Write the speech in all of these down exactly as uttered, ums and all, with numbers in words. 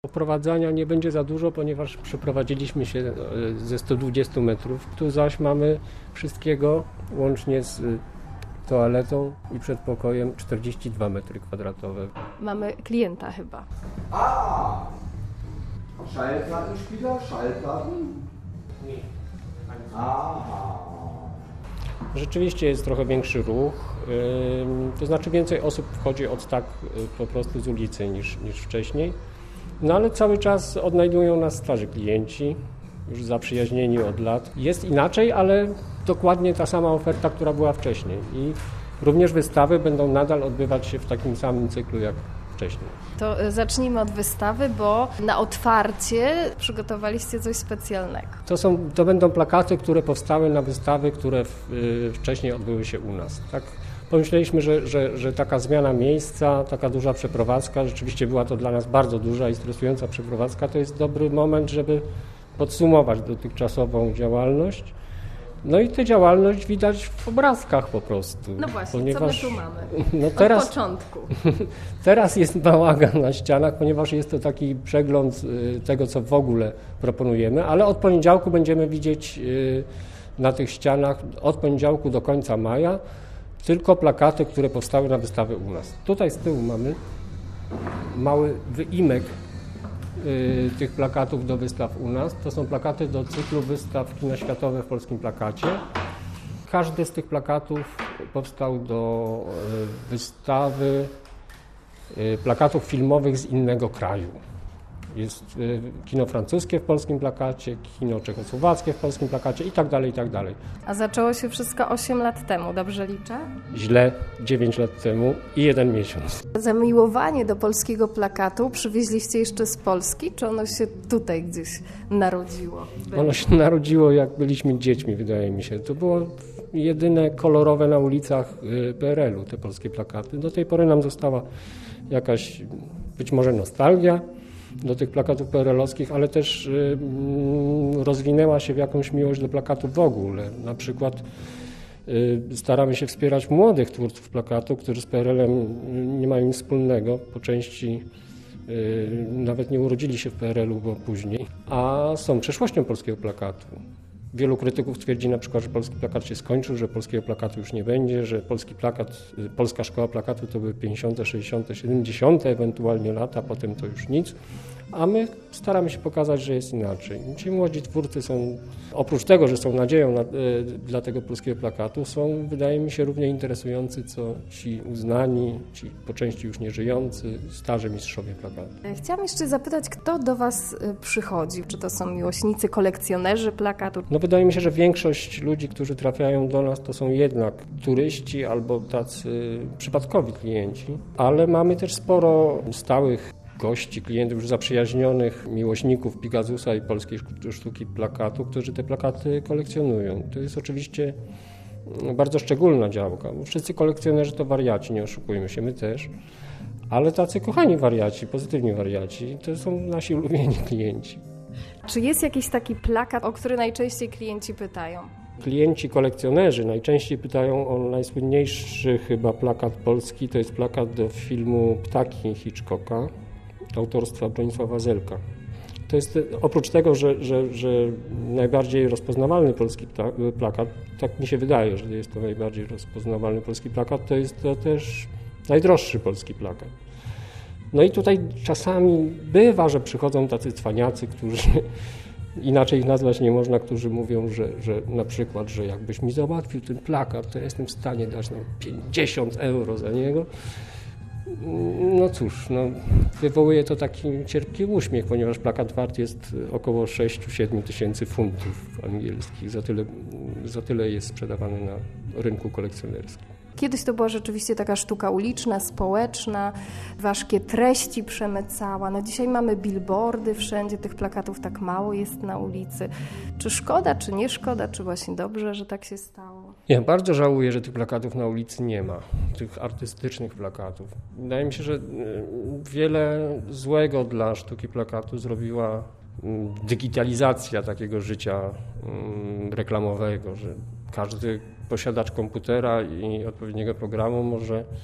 Prowadzenia nie będzie za dużo, ponieważ przeprowadziliśmy się ze sto dwadzieścia metrów. Tu zaś mamy wszystkiego, łącznie z toaletą i przedpokojem, czterdzieści dwa metry kwadratowe. Mamy klienta chyba. A! Schallplattenspieler? Schallplatten? Nie. Aha. Rzeczywiście jest trochę większy ruch, to znaczy więcej osób wchodzi od tak po prostu z ulicy niż, niż wcześniej. No ale cały czas odnajdują nas starzy klienci, już zaprzyjaźnieni od lat. Jest inaczej, ale dokładnie ta sama oferta, która była wcześniej. I również wystawy będą nadal odbywać się w takim samym cyklu jak wcześniej. To zacznijmy od wystawy, bo na otwarcie przygotowaliście coś specjalnego. To, są, to będą plakaty, które powstały na wystawy, które w, y, wcześniej odbyły się u nas. Tak? Pomyśleliśmy, że, że, że taka zmiana miejsca, taka duża przeprowadzka, rzeczywiście była to dla nas bardzo duża i stresująca przeprowadzka, to jest dobry moment, żeby podsumować dotychczasową działalność. No i tę działalność widać w obrazkach po prostu. No właśnie, ponieważ, co my tu mamy? No teraz, od początku. Teraz jest bałagan na ścianach, ponieważ jest to taki przegląd tego, co w ogóle proponujemy, ale od poniedziałku będziemy widzieć na tych ścianach, od poniedziałku do końca maja, tylko plakaty, które powstały na wystawy u nas. Tutaj z tyłu mamy mały wyimek y, tych plakatów do wystaw u nas. To są plakaty do cyklu wystaw Kina Światowe w Polskim Plakacie. Każdy z tych plakatów powstał do y, wystawy y, plakatów filmowych z innego kraju. Jest y, kino francuskie w Polskim Plakacie, kino czechosłowackie w Polskim Plakacie i tak dalej, i tak dalej. A zaczęło się wszystko osiem lat temu, dobrze liczę? Źle, dziewięć lat temu i jeden miesiąc. Zamiłowanie do polskiego plakatu przywieźliście jeszcze z Polski, czy ono się tutaj gdzieś narodziło? Ono się narodziło, jak byliśmy dziećmi, wydaje mi się. To było jedyne kolorowe na ulicach P R L u, te polskie plakaty. Do tej pory nam została jakaś, być może nostalgia do tych plakatów P R L owskich, ale też y, y, rozwinęła się w jakąś miłość do plakatów w ogóle. Na przykład y, staramy się wspierać młodych twórców plakatu, którzy z P R L em nie mają nic wspólnego, po części y, nawet nie urodzili się w P R L u, bo później, a są przeszłością polskiego plakatu. Wielu krytyków twierdzi na przykład, że polski plakat się skończył, że polskiego plakatu już nie będzie, że polski plakat, polska szkoła plakatu to były pięćdziesiąte, sześćdziesiąte, siedemdziesiąte ewentualnie lata, potem to już nic. A my staramy się pokazać, że jest inaczej. Ci młodzi twórcy są, oprócz tego, że są nadzieją na, y, dla tego polskiego plakatu, są, wydaje mi się, równie interesujący, co ci uznani, ci po części już nieżyjący, starzy mistrzowie plakatu. Chciałam jeszcze zapytać, kto do Was przychodzi? Czy to są miłośnicy, kolekcjonerzy plakatu? No wydaje mi się, że większość ludzi, którzy trafiają do nas, to są jednak turyści albo tacy przypadkowi klienci, ale mamy też sporo stałych gości, klientów już zaprzyjaźnionych, miłośników Pegasusa i polskiej sztuki plakatu, którzy te plakaty kolekcjonują. To jest oczywiście bardzo szczególna działka. Wszyscy kolekcjonerzy to wariaci, nie oszukujmy się, my też, ale tacy kochani wariaci, pozytywni wariaci, to są nasi ulubieni klienci. Czy jest jakiś taki plakat, o który najczęściej klienci pytają? Klienci, kolekcjonerzy najczęściej pytają o najsłynniejszy chyba plakat polski, to jest plakat do filmu Ptaki Hitchcocka, autorstwa Bronisława Zelka. To jest, oprócz tego, że, że, że najbardziej rozpoznawalny polski plakat, tak mi się wydaje, że jest to najbardziej rozpoznawalny polski plakat, to jest to też najdroższy polski plakat. No i tutaj czasami bywa, że przychodzą tacy cwaniacy, którzy, inaczej ich nazwać nie można, którzy mówią, że, że na przykład, że jakbyś mi załatwił ten plakat, to ja jestem w stanie dać nam pięćdziesiąt euro za niego. No cóż, no, wywołuje to taki cierpki uśmiech, ponieważ plakat wart jest około sześć do siedmiu tysięcy funtów angielskich. Za tyle, za tyle jest sprzedawany na rynku kolekcjonerskim. Kiedyś to była rzeczywiście taka sztuka uliczna, społeczna, ważkie treści przemycała. No dzisiaj mamy billboardy wszędzie, tych plakatów tak mało jest na ulicy. Czy szkoda, czy nie szkoda, czy właśnie dobrze, że tak się stało? Ja bardzo żałuję, że tych plakatów na ulicy nie ma, tych artystycznych plakatów. Wydaje mi się, że wiele złego dla sztuki plakatu zrobiła digitalizacja takiego życia reklamowego, że każdy posiadacz komputera i odpowiedniego programu może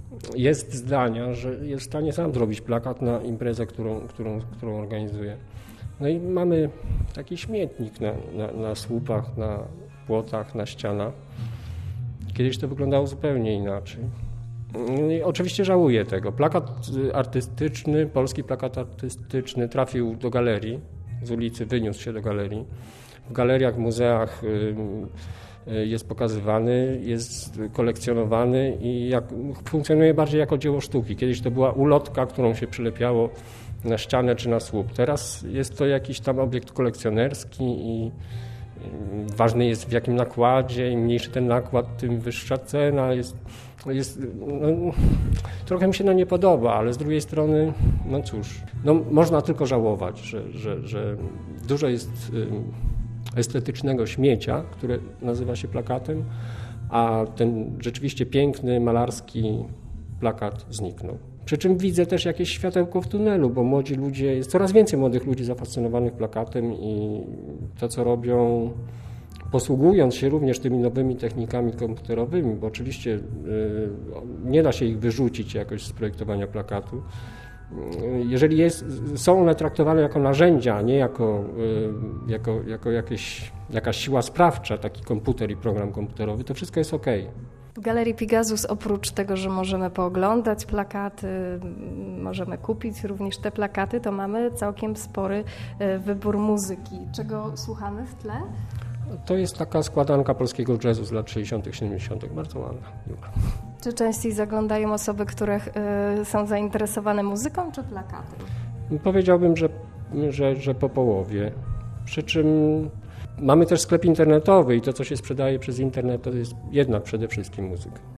jest zdania, że jest w stanie sam zrobić plakat na imprezę, którą, którą, którą organizuje. No i mamy taki śmietnik na, na, na słupach, na płotach, na ścianach. Kiedyś to wyglądało zupełnie inaczej. I oczywiście żałuję tego. Plakat artystyczny, polski plakat artystyczny trafił do galerii, z ulicy wyniósł się do galerii. W galeriach, w muzeach jest pokazywany, jest kolekcjonowany i jak, funkcjonuje bardziej jako dzieło sztuki. Kiedyś to była ulotka, którą się przylepiało na ścianę czy na słup. Teraz jest to jakiś tam obiekt kolekcjonerski i ważny jest w jakim nakładzie, im mniejszy ten nakład, tym wyższa cena. Jest, jest, no, trochę mi się to nie podoba, ale z drugiej strony, no cóż, no, można tylko żałować, że, że, że dużo jest estetycznego śmiecia, które nazywa się plakatem, a ten rzeczywiście piękny, malarski plakat zniknął. Przy czym widzę też jakieś światełko w tunelu, bo młodzi ludzie, jest coraz więcej młodych ludzi zafascynowanych plakatem i to, co robią, posługując się również tymi nowymi technikami komputerowymi, bo oczywiście y, nie da się ich wyrzucić jakoś z projektowania plakatu. Jeżeli jest, są one traktowane jako narzędzia, a nie jako, y, jako, jako jakieś, jakaś siła sprawcza, taki komputer i program komputerowy, to wszystko jest okej. W Galerii Pigasus oprócz tego, że możemy pooglądać plakaty, możemy kupić również te plakaty, to mamy całkiem spory wybór muzyki. Czego słuchamy w tle? To jest taka składanka polskiego jazzu z lat sześćdziesiątych, siedemdziesiątych. Bardzo ładna. Czy częściej zaglądają osoby, które są zainteresowane muzyką czy plakatem? Powiedziałbym, że, że, że po połowie. Przy czym mamy też sklep internetowy i to, co się sprzedaje przez internet, to jest jednak przede wszystkim muzyka.